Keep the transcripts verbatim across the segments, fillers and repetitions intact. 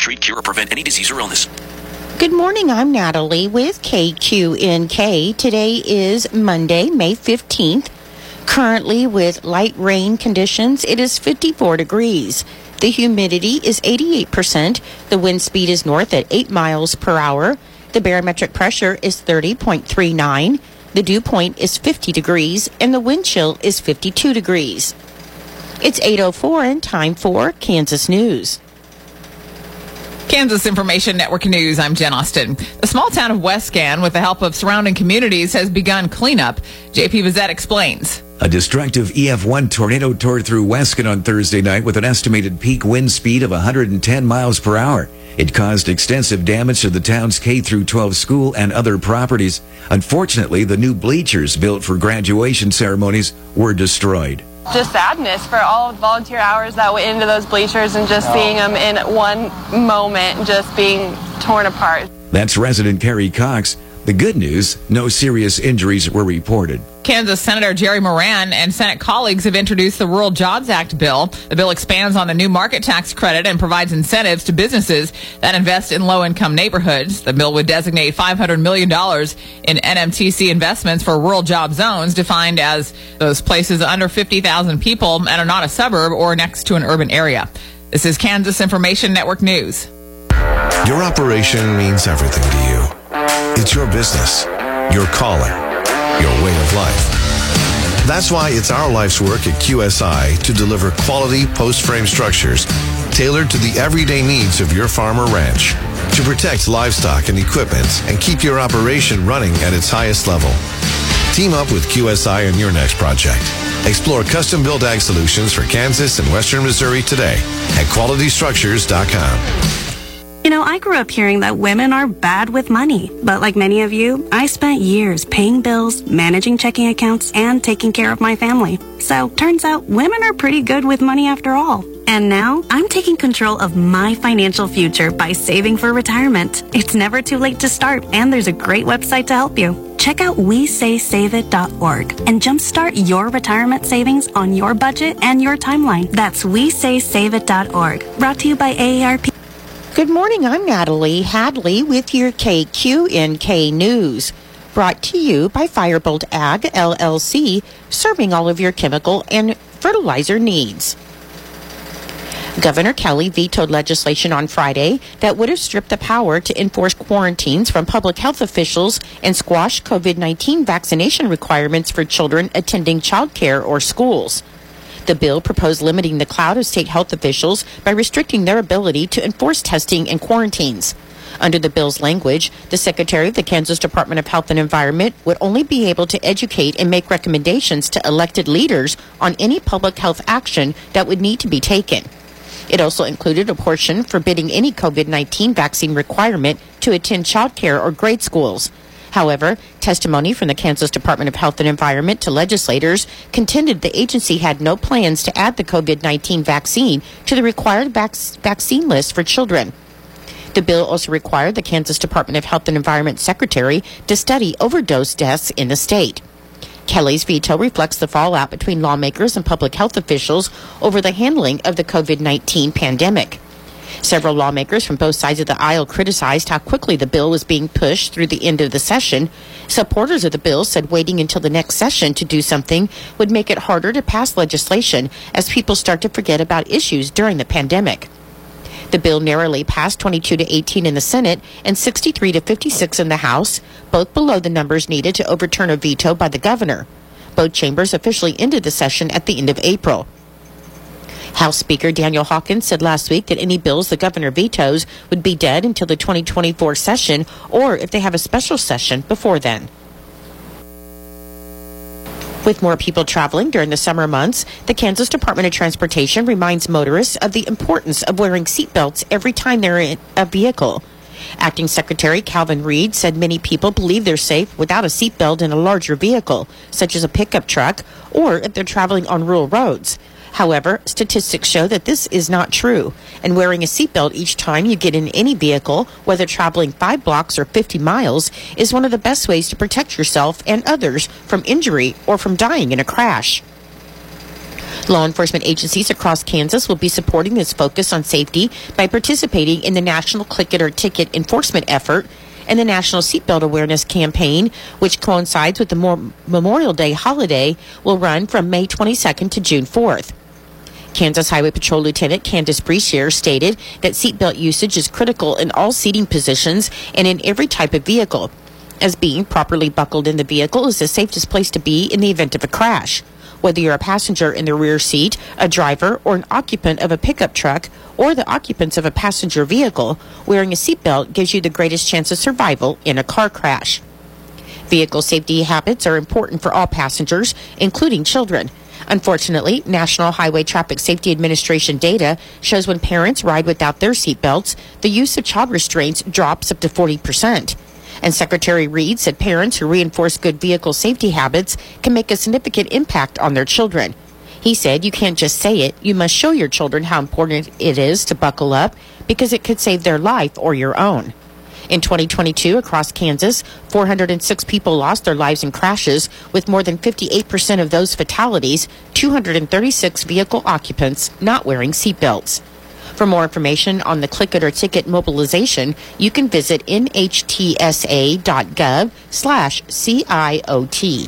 treat, cure, or prevent any disease or illness. Good morning, I'm Natalie with K Q N K. Today is Monday, May fifteenth. Currently with light rain conditions, it is fifty-four degrees. The humidity is eighty-eight percent. The wind speed is north at eight miles per hour. The barometric pressure is thirty point three nine. The dew point is fifty degrees, and the wind chill is fifty-two degrees. It's eight oh four and time for Kansas News. Kansas Information Network News, I'm Jen Austin. The small town of Westcan, with the help of surrounding communities, has begun cleanup. J P Vizette explains. A destructive E F one tornado tore through Westcan on Thursday night with an estimated peak wind speed of one hundred ten miles per hour. It caused extensive damage to the town's K through twelve school and other properties. Unfortunately, the new bleachers built for graduation ceremonies were destroyed. Just sadness for all the volunteer hours that went into those bleachers and just seeing them in one moment just being torn apart. That's resident Carrie Cox. The good news, no serious injuries were reported. Kansas Senator Jerry Moran and Senate colleagues have introduced the Rural Jobs Act bill. The bill expands on the new market tax credit and provides incentives to businesses that invest in low-income neighborhoods. The bill would designate five hundred million dollars in N M T C investments for rural job zones, defined as those places under fifty thousand people and are not a suburb or next to an urban area. This is Kansas Information Network News. Your operation means everything to you. It's your business, your calling, your way of life. That's why it's our life's work at Q S I to deliver quality post-frame structures tailored to the everyday needs of your farm or ranch, to protect livestock and equipment and keep your operation running at its highest level. Team up with Q S I on your next project. Explore custom-built ag solutions for Kansas and Western Missouri today at quality structures dot com. You know, I grew up hearing that women are bad with money. But like many of you, I spent years paying bills, managing checking accounts, and taking care of my family. So, turns out women are pretty good with money after all. And now, I'm taking control of my financial future by saving for retirement. It's never too late to start, and there's a great website to help you. Check out we say save it dot org and jumpstart your retirement savings on your budget and your timeline. That's we say save it dot org. Brought to you by A A R P. Good morning, I'm Natalie Hadley with your K Q N K News. Brought to you by Firebolt Ag, L L C, serving all of your chemical and fertilizer needs. Governor Kelly vetoed legislation on Friday that would have stripped the power to enforce quarantines from public health officials and squash COVID nineteen vaccination requirements for children attending childcare or schools. The bill proposed limiting the clout of state health officials by restricting their ability to enforce testing and quarantines. Under the bill's language, the Secretary of the Kansas Department of Health and Environment would only be able to educate and make recommendations to elected leaders on any public health action that would need to be taken. It also included a portion forbidding any COVID nineteen vaccine requirement to attend childcare or grade schools. However, testimony from the Kansas Department of Health and Environment to legislators contended the agency had no plans to add the COVID nineteen vaccine to the required vac- vaccine list for children. The bill also required the Kansas Department of Health and Environment Secretary to study overdose deaths in the state. Kelly's veto reflects the fallout between lawmakers and public health officials over the handling of the COVID nineteen pandemic. Several lawmakers from both sides of the aisle criticized how quickly the bill was being pushed through the end of the session. Supporters of the bill said waiting until the next session to do something would make it harder to pass legislation as people start to forget about issues during the pandemic. The bill narrowly passed twenty-two to eighteen in the Senate and sixty-three to fifty-six in the House, both below the numbers needed to overturn a veto by the governor. Both chambers officially ended the session at the end of April. House Speaker Daniel Hawkins said last week that any bills the governor vetoes would be dead until the twenty twenty-four session or if they have a special session before then. With more people traveling during the summer months, the Kansas Department of Transportation reminds motorists of the importance of wearing seatbelts every time they're in a vehicle. Acting Secretary Calvin Reed said many people believe they're safe without a seatbelt in a larger vehicle, such as a pickup truck, or if they're traveling on rural roads. However, statistics show that this is not true, and wearing a seatbelt each time you get in any vehicle, whether traveling five blocks or fifty miles, is one of the best ways to protect yourself and others from injury or from dying in a crash. Law enforcement agencies across Kansas will be supporting this focus on safety by participating in the National Click It or Ticket enforcement effort and the National Seatbelt Awareness Campaign, which coincides with the Mo- Memorial Day holiday, will run from May twenty-second to June fourth. Kansas Highway Patrol Lieutenant Candace Brecier stated that seatbelt usage is critical in all seating positions and in every type of vehicle, as being properly buckled in the vehicle is the safest place to be in the event of a crash. Whether you're a passenger in the rear seat, a driver, or an occupant of a pickup truck, or the occupants of a passenger vehicle, wearing a seatbelt gives you the greatest chance of survival in a car crash. Vehicle safety habits are important for all passengers, including children. Unfortunately, National Highway Traffic Safety Administration data shows when parents ride without their seatbelts, the use of child restraints drops up to forty percent. And Secretary Reed said parents who reinforce good vehicle safety habits can make a significant impact on their children. He said you can't just say it, you must show your children how important it is to buckle up because it could save their life or your own. In twenty twenty-two, across Kansas, four hundred six people lost their lives in crashes, with more than fifty-eight percent of those fatalities, two hundred thirty-six vehicle occupants not wearing seatbelts. For more information on the Click It or Ticket mobilization, you can visit N H T S A dot gov slash C I O T.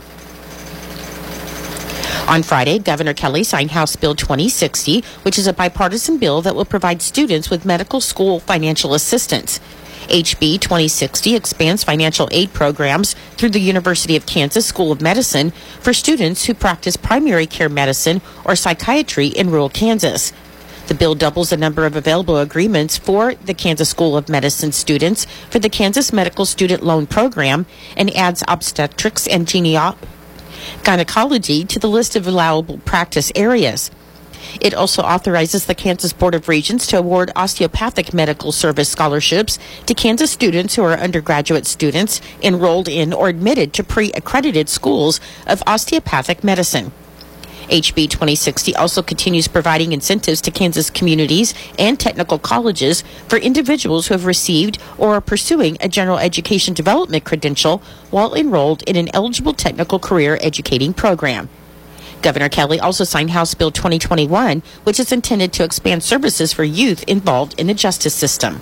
On Friday, Governor Kelly signed House Bill twenty sixty, which is a bipartisan bill that will provide students with medical school financial assistance. H B twenty sixty expands financial aid programs through the University of Kansas School of Medicine for students who practice primary care medicine or psychiatry in rural Kansas. The bill doubles the number of available agreements for the Kansas School of Medicine students for the Kansas Medical Student Loan Program and adds obstetrics and geneo- gynecology to the list of allowable practice areas. It also authorizes the Kansas Board of Regents to award osteopathic medical service scholarships to Kansas students who are undergraduate students enrolled in or admitted to pre-accredited schools of osteopathic medicine. H B twenty sixty also continues providing incentives to Kansas communities and technical colleges for individuals who have received or are pursuing a general education development credential while enrolled in an eligible technical career educating program. Governor Kelly also signed House Bill twenty twenty-one, which is intended to expand services for youth involved in the justice system.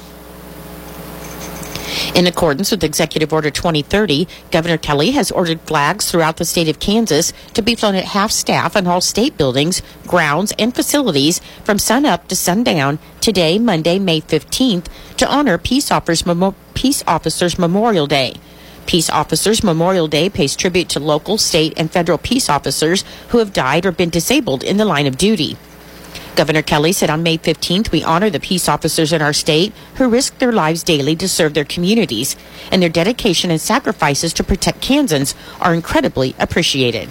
In accordance with Executive Order twenty thirty, Governor Kelly has ordered flags throughout the state of Kansas to be flown at half staff on all state buildings, grounds, and facilities from sunup to sundown today, Monday, May fifteenth, to honor Peace Officers, Memo- Peace Officers Memorial Day. Peace Officers Memorial Day pays tribute to local, state, and federal peace officers who have died or been disabled in the line of duty. Governor Kelly said on May fifteenth, we honor the peace officers in our state who risk their lives daily to serve their communities, and their dedication and sacrifices to protect Kansans are incredibly appreciated.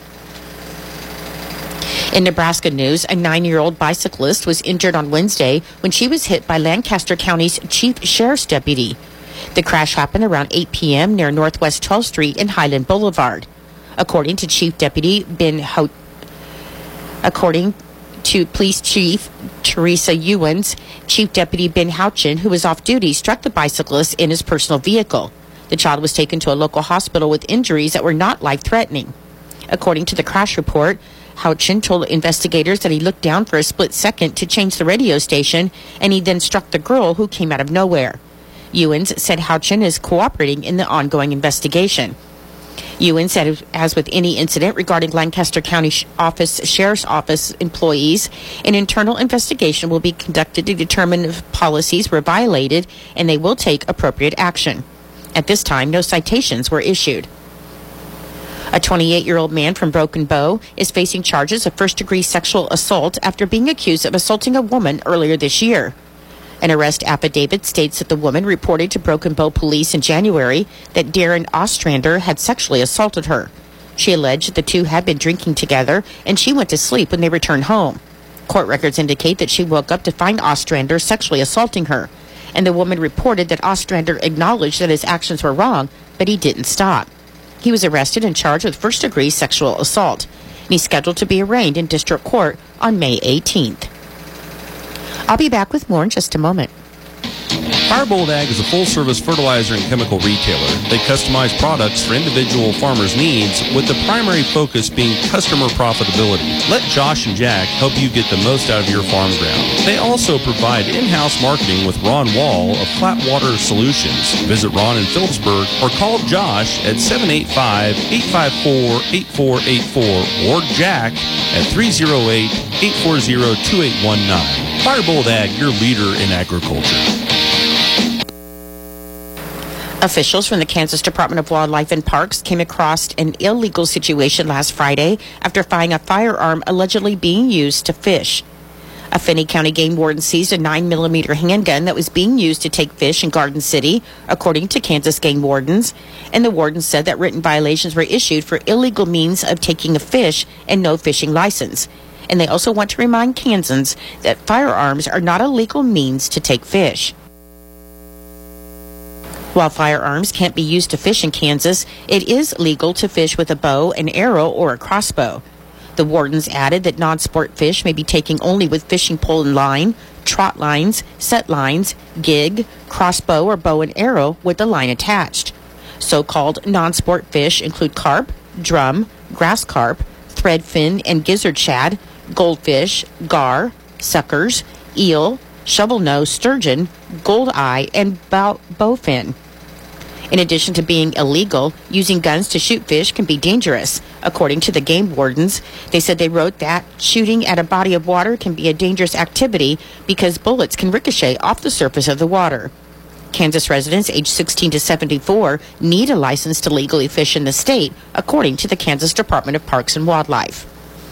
In Nebraska news, a nine-year-old bicyclist was injured on Wednesday when she was hit by Lancaster County's chief sheriff's deputy. The crash happened around eight p.m. near Northwest twelfth Street and Highland Boulevard. According to Chief Deputy Ben Ho- According to Police Chief Teresa Ewens, Chief Deputy Ben Houchin, who was off duty, struck the bicyclist in his personal vehicle. The child was taken to a local hospital with injuries that were not life-threatening. According to the crash report, Houchin told investigators that he looked down for a split second to change the radio station, and he then struck the girl who came out of nowhere. Ewens said Houchin is cooperating in the ongoing investigation. Ewens said, as with any incident regarding Lancaster County Office Sheriff's Office employees, an internal investigation will be conducted to determine if policies were violated, and they will take appropriate action. At this time, no citations were issued. A twenty-eight-year-old man from Broken Bow is facing charges of first-degree sexual assault after being accused of assaulting a woman earlier this year. An arrest affidavit states that the woman reported to Broken Bow police in January that Darren Ostrander had sexually assaulted her. She alleged the two had been drinking together, and she went to sleep when they returned home. Court records indicate that she woke up to find Ostrander sexually assaulting her, and the woman reported that Ostrander acknowledged that his actions were wrong, but he didn't stop. He was arrested and charged with first-degree sexual assault, and he's scheduled to be arraigned in district court on May eighteenth. I'll be back with more in just a moment. Firebolt Ag is a full-service fertilizer and chemical retailer. They customize products for individual farmers' needs, with the primary focus being customer profitability. Let Josh and Jack help you get the most out of your farm ground. They also provide in-house marketing with Ron Wall of Flatwater Solutions. Visit Ron in Phillipsburg or call Josh at seven eight five, eight five four, eight four eight four or Jack at three oh eight, eight four zero, two eight one nine. Firebolt Ag, your leader in agriculture. Officials from the Kansas Department of Wildlife and Parks came across an illegal situation last Friday after finding a firearm allegedly being used to fish. A Finney County game warden seized a nine millimeter handgun that was being used to take fish in Garden City, according to Kansas game wardens. And the warden said that written violations were issued for illegal means of taking a fish and no fishing license. And they also want to remind Kansans that firearms are not a legal means to take fish. While firearms can't be used to fish in Kansas, it is legal to fish with a bow, an arrow, or a crossbow. The wardens added that non-sport fish may be taken only with fishing pole and line, trot lines, set lines, gig, crossbow, or bow and arrow with the line attached. So-called non-sport fish include carp, drum, grass carp, threadfin and gizzard shad, goldfish, gar, suckers, eel, shovel-nose sturgeon, goldeye, and bow- bowfin. In addition to being illegal, using guns to shoot fish can be dangerous. According to the game wardens, they said they wrote that shooting at a body of water can be a dangerous activity because bullets can ricochet off the surface of the water. Kansas residents aged sixteen to seventy-four need a license to legally fish in the state, according to the Kansas Department of Parks and Wildlife.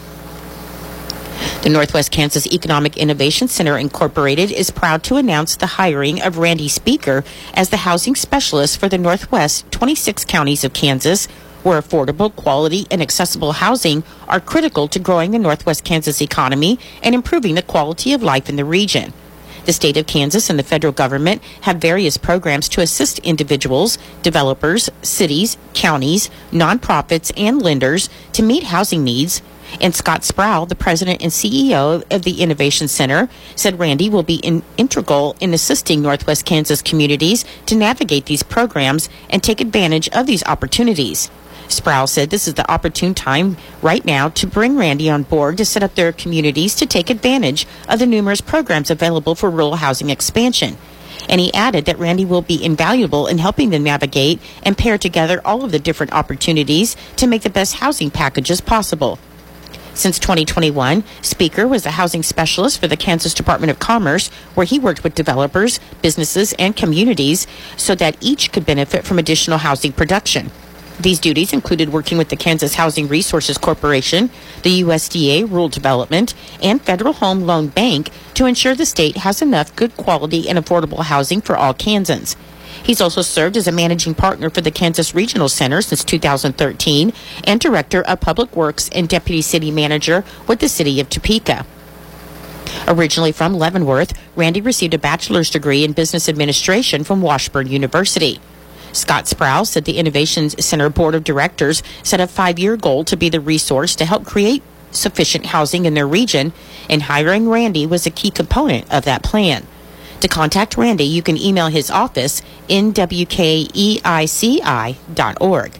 The Northwest Kansas Economic Innovation Center Incorporated is proud to announce the hiring of Randy Speaker as the housing specialist for the Northwest twenty-six counties of Kansas, where affordable, quality, and accessible housing are critical to growing the Northwest Kansas economy and improving the quality of life in the region. The state of Kansas and the federal government have various programs to assist individuals, developers, cities, counties, nonprofits, and lenders to meet housing needs. And Scott Sproul, the president and C E O of the Innovation Center, said Randy will be in, integral in assisting Northwest Kansas communities to navigate these programs and take advantage of these opportunities. Sproul said this is the opportune time right now to bring Randy on board to set up their communities to take advantage of the numerous programs available for rural housing expansion. And he added that Randy will be invaluable in helping them navigate and pair together all of the different opportunities to make the best housing packages possible. Since twenty twenty-one, Speaker was the housing specialist for the Kansas Department of Commerce, where he worked with developers, businesses, and communities so that each could benefit from additional housing production. These duties included working with the Kansas Housing Resources Corporation, the U S D A Rural Development, and Federal Home Loan Bank to ensure the state has enough good quality and affordable housing for all Kansans. He's also served as a managing partner for the Kansas Regional Center since two thousand thirteen and director of Public Works and deputy city manager with the city of Topeka. Originally from Leavenworth, Randy received a bachelor's degree in business administration from Washburn University. Scott Sproul said the Innovation Center Board of Directors set a five-year goal to be the resource to help create sufficient housing in their region, and hiring Randy was a key component of that plan. To contact Randy, you can email his office, N W K E I C I dot org.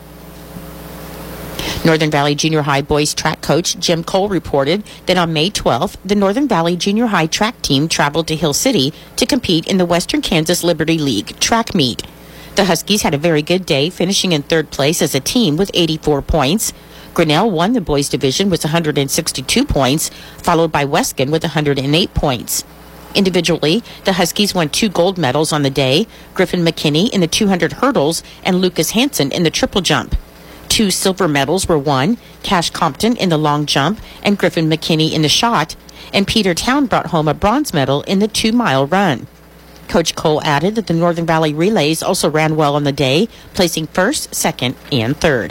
Northern Valley Junior High boys track coach Jim Cole reported that on May twelfth, the Northern Valley Junior High track team traveled to Hill City to compete in the Western Kansas Liberty League track meet. The Huskies had a very good day, finishing in third place as a team with eighty-four points. Grinnell won the boys division with one hundred sixty-two points, followed by Weskin with one hundred eight points. Individually, the Huskies won two gold medals on the day, Griffin McKinney in the two hundred hurdles and Lucas Hansen in the triple jump. Two silver medals were won, Cash Compton in the long jump and Griffin McKinney in the shot, and Peter Town brought home a bronze medal in the two-mile run. Coach Cole added that the Northern Valley relays also ran well on the day, placing first, second, and third.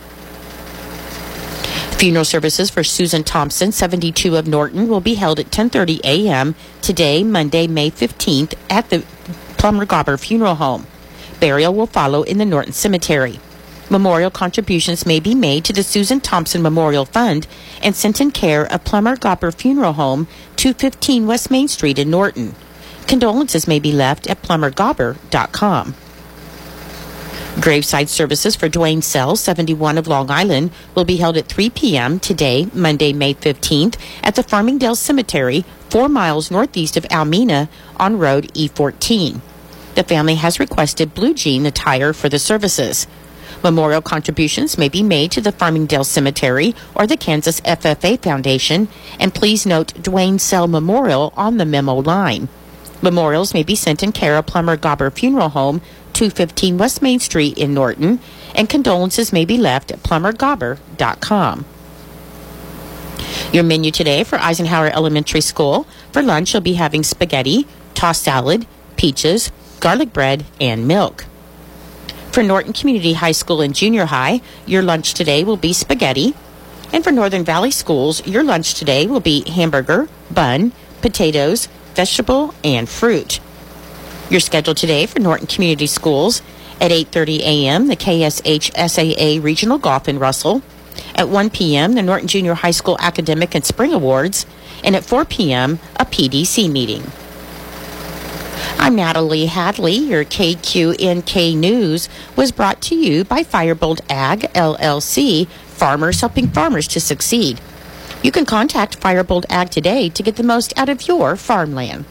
Funeral services for Susan Thompson, seventy-two, of Norton, will be held at ten thirty a.m. today, Monday, May fifteenth, at the Plummer Gobber Funeral Home. Burial will follow in the Norton Cemetery. Memorial contributions may be made to the Susan Thompson Memorial Fund and sent in care of Plummer Gobber Funeral Home, two fifteen West Main Street in Norton. Condolences may be left at plumber gobber dot com. Graveside services for Dwayne Sell, seventy-one of Long Island, will be held at three p.m. today, Monday, May fifteenth, at the Farmingdale Cemetery, four miles northeast of Almena on Road E fourteen. The family has requested blue jean attire for the services. Memorial contributions may be made to the Farmingdale Cemetery or the Kansas F F A Foundation, and please note Dwayne Sell Memorial on the memo line. Memorials may be sent in care of Plumber Gobber Funeral Home, two fifteen West Main Street in Norton, and condolences may be left at plumber gobber dot com. Your menu today for Eisenhower Elementary School. For lunch, you'll be having spaghetti, tossed salad, peaches, garlic bread, and milk. For Norton Community High School and Junior High, your lunch today will be spaghetti. And for Northern Valley Schools, your lunch today will be hamburger, bun, potatoes, vegetable, and fruit. Your schedule today for Norton Community Schools: at eight thirty a.m., the K S H S A A Regional Golf in Russell; at one p.m., the Norton Junior High School Academic and Spring Awards; and at four p.m., a P D C meeting. I'm Natalie Hadley. Your K Q N K News was brought to you by Firebolt Ag, L L C, farmers helping farmers to succeed. You can contact Firebolt Ag today to get the most out of your farmland.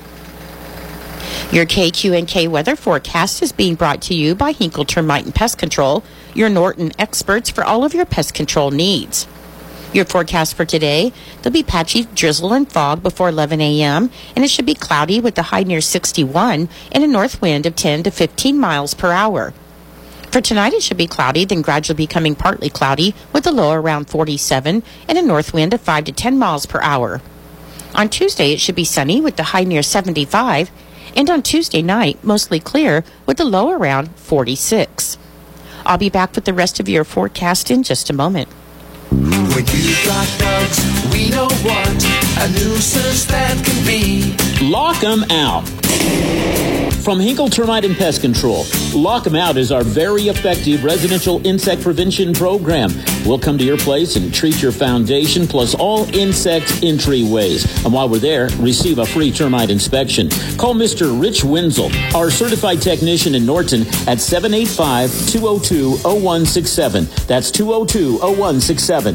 Your K Q N K weather forecast is being brought to you by Hinkle Termite and Pest Control, your Norton experts for all of your pest control needs. Your forecast for today: there'll be patchy drizzle and fog before eleven a.m., and it should be cloudy with a high near sixty-one and a north wind of ten to fifteen miles per hour. For tonight, it should be cloudy, then gradually becoming partly cloudy with a low around forty-seven and a north wind of five to ten miles per hour. On Tuesday, it should be sunny with the high near seventy-five, and on Tuesday night, mostly clear with the low around forty-six. I'll be back with the rest of your forecast in just a moment. When you've got bugs, we know what a nuisance that can be. Lock 'em out. From Hinkle Termite and Pest Control, Lock 'em Out is our very effective residential insect prevention program. We'll come to your place and treat your foundation plus all insect entryways. And while we're there, receive a free termite inspection. Call Mister Rich Wenzel, our certified technician in Norton, at seven eight five, two oh two, oh one six seven. That's two oh two, oh one six seven.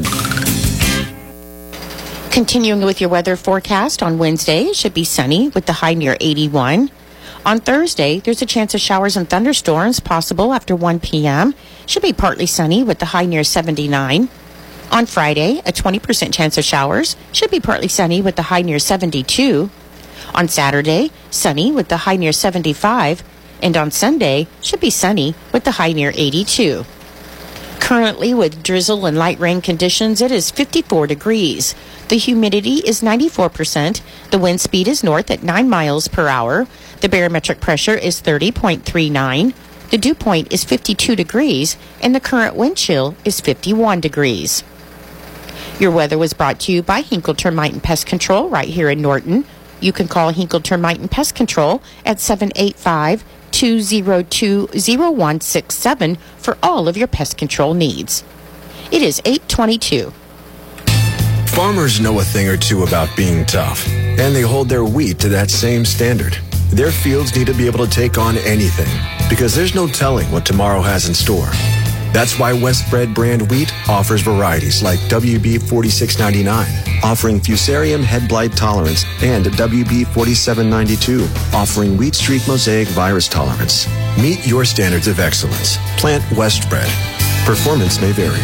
Continuing with your weather forecast, on Wednesday, it should be sunny with the high near eighty-one. On Thursday, there's a chance of showers and thunderstorms possible after one p.m. Should be partly sunny with the high near seventy-nine. On Friday, a twenty percent chance of showers. Should be partly sunny with the high near seventy-two. On Saturday, sunny with the high near seventy-five. And on Sunday, should be sunny with the high near eighty-two. Currently, with drizzle and light rain conditions, it is fifty-four degrees. The humidity is ninety-four percent. The wind speed is north at nine miles per hour. The barometric pressure is thirty point three nine. The dew point is fifty-two degrees, and the current wind chill is fifty-one degrees. Your weather was brought to you by Hinkle Termite and Pest Control right here in Norton. You can call Hinkle Termite and Pest Control at seven eight five, two oh two, oh one six seven for all of your pest control needs. It is eight twenty-two. Farmers know a thing or two about being tough, and they hold their wheat to that same standard. Their fields need to be able to take on anything, because there's no telling what tomorrow has in store. That's why Westbred brand wheat offers varieties like W B forty-six ninety-nine, offering Fusarium head blight tolerance, and W B forty-seven ninety-two, offering wheat streak mosaic virus tolerance. Meet your standards of excellence. Plant Westbred. Performance may vary.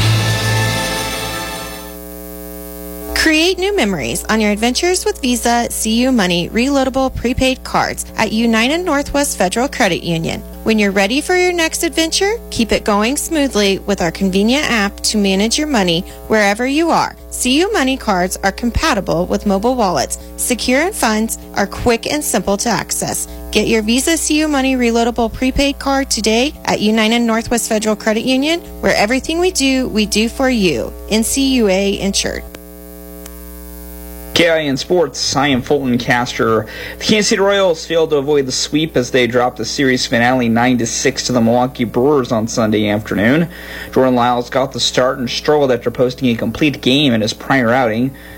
Create new memories on your adventures with Visa C U Money reloadable prepaid cards at United Northwest Federal Credit Union. When you're ready for your next adventure, keep it going smoothly with our convenient app to manage your money wherever you are. C U Money cards are compatible with mobile wallets, secure and funds are quick and simple to access. Get your Visa C U Money reloadable prepaid card today at United Northwest Federal Credit Union, where everything we do, we do for you. N C U A insured. K I N Sports, I am Fulton Castor. The Kansas City Royals failed to avoid the sweep as they dropped the series finale nine to six to the Milwaukee Brewers on Sunday afternoon. Jordan Lyles got the start and struggled after posting a complete game in his prior outing.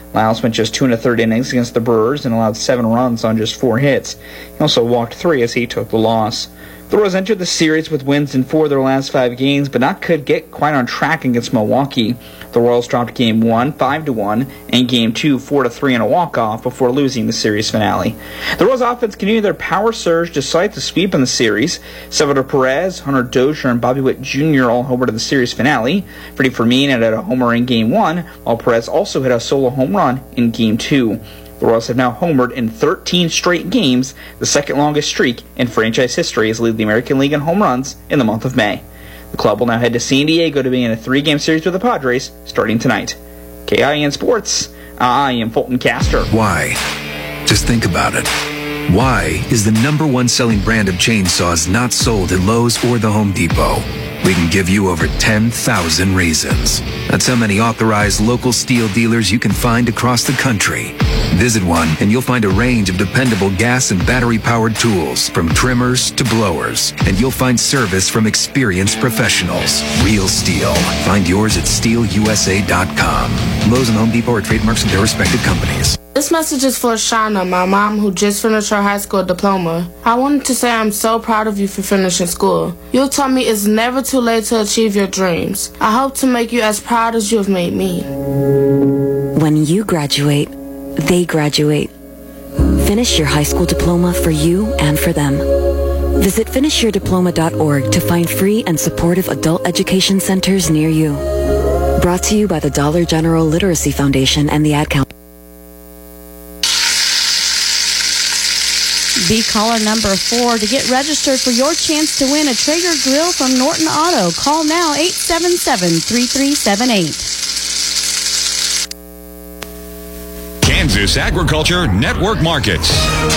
Lyles went just two and a third innings against the Brewers and allowed seven runs on just four hits. He also walked three as he took the loss. The Royals entered the series with wins in four of their last five games, but not could get quite on track against Milwaukee. The Royals dropped Game one, five to one, and Game two, four to three in a walk-off before losing the series finale. The Royals offense continued their power surge despite the sweep in the series. Salvador Perez, Hunter Dozier, and Bobby Witt Junior all homered in the series finale. Freddie Fermin had a homer in Game one, while Perez also hit a solo home run in Game two. The Royals have now homered in thirteen straight games, the second longest streak in franchise history, as lead the American League in home runs in the month of May. The club will now head to San Diego to be in a three-game series with the Padres starting tonight. K I N Sports, I am Fulton Castor. Why? Just think about it. Why is the number one selling brand of chainsaws not sold at Lowe's or the Home Depot? We can give you over ten thousand reasons. That's how many authorized local steel dealers you can find across the country. Visit one and you'll find a range of dependable gas and battery-powered tools, from trimmers to blowers. And you'll find service from experienced professionals. Real Steel. Find yours at steel u s a dot com. Lowe's and Home Depot are trademarks of their respective companies. This message is for Shauna, my mom, who just finished her high school diploma. I wanted to say I'm so proud of you for finishing school. You taught me it's never too late to achieve your dreams. I hope to make you as proud as you have made me. When you graduate, they graduate. Finish your high school diploma for you and for them. Visit finish your diploma dot org to find free and supportive adult education centers near you. Brought to you by the Dollar General Literacy Foundation and the Ad Council. Be caller number four to get registered for your chance to win a Traeger grill from Norton Auto. Call now, eight seven seven, three three seven eight. Kansas Agriculture Network Markets.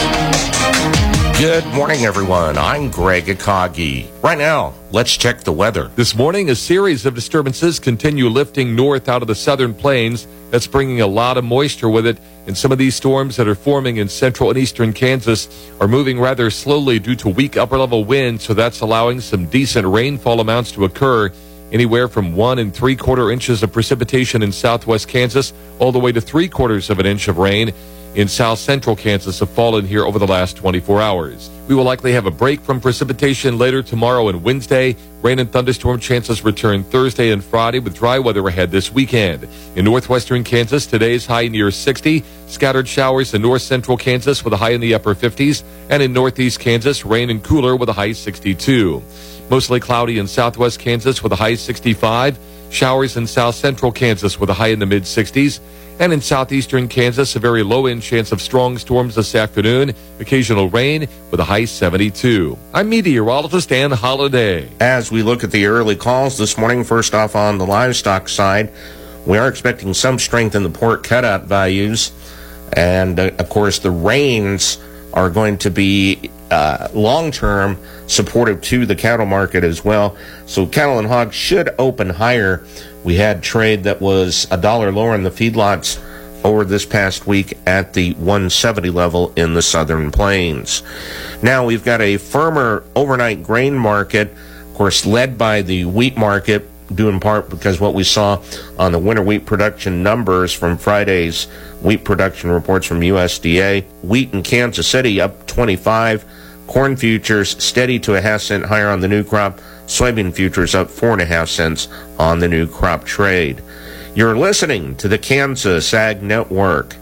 Good morning, everyone. I'm Greg Akagi. Right now, let's check the weather. This morning, a series of disturbances continue lifting north out of the southern plains. That's bringing a lot of moisture with it. And some of these storms that are forming in central and eastern Kansas are moving rather slowly due to weak upper-level winds, so that's allowing some decent rainfall amounts to occur. Anywhere from one and three-quarter inches of precipitation in southwest Kansas, all the way to three-quarters of an inch of rain in south central Kansas have fallen here over the last twenty-four hours. We will likely have a break from precipitation later tomorrow and Wednesday. Rain and thunderstorm chances return Thursday and Friday, with dry weather ahead this weekend. In northwestern Kansas, today's high near sixty. Scattered showers in north central Kansas with a high in the upper fifties. And in northeast Kansas, rain and cooler with a high sixty-two. Mostly cloudy in southwest Kansas with a high sixty-five. Showers in south central Kansas with a high in the mid sixties. And in southeastern Kansas, a very low-end chance of strong storms this afternoon. Occasional rain with a high seventy-two. I'm meteorologist Ann Holiday. As we look at the early calls this morning, first off on the livestock side, we are expecting some strength in the pork cutout values. And, uh, of course, the rains are going to be uh, long-term supportive to the cattle market as well. So cattle and hogs should open higher. We had trade that was a dollar lower in the feedlots over this past week at the one seventy level in the southern plains. Now we've got a firmer overnight grain market, of course, led by the wheat market, due in part because what we saw on the winter wheat production numbers from Friday's wheat production reports from U S D A. Wheat in Kansas City up twenty-five. Corn futures steady to a half cent higher on the new crop. Soybean futures up four and a half cents on the new crop trade. You're listening to the Kansas Ag Network.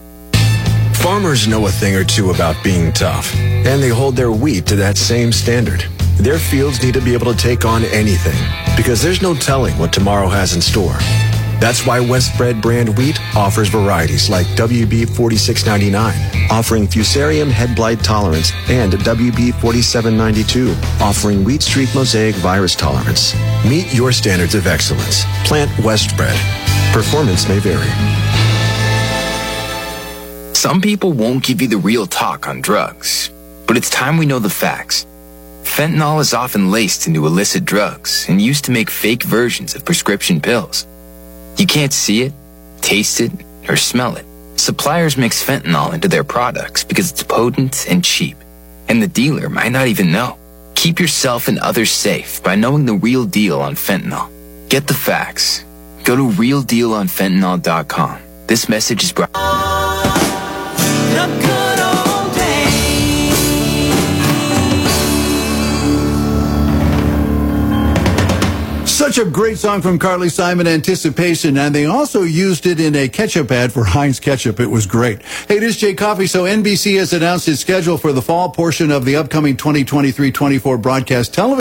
Farmers know a thing or two about being tough, and they hold their wheat to that same standard. Their fields need to be able to take on anything, because there's no telling what tomorrow has in store. That's why Westbred brand wheat offers varieties like W B forty-six ninety-nine, offering Fusarium head blight tolerance, and W B forty-seven ninety-two, offering wheat streak mosaic virus tolerance. Meet your standards of excellence. Plant Westbred. Performance may vary. Some people won't give you the real talk on drugs, but it's time we know the facts. Fentanyl is often laced into illicit drugs and used to make fake versions of prescription pills. You can't see it, taste it, or smell it. Suppliers mix fentanyl into their products because it's potent and cheap, and the dealer might not even know. Keep yourself and others safe by knowing the real deal on fentanyl. Get the facts. Go to real deal on fentanyl dot com. This message is brought... the good old days. Such a great song from Carly Simon, Anticipation, and they also used it in a ketchup ad for Heinz Ketchup. It was great. Hey, it is Jay Coffey. So N B C has announced its schedule for the fall portion of the upcoming twenty twenty-three twenty-four broadcast television.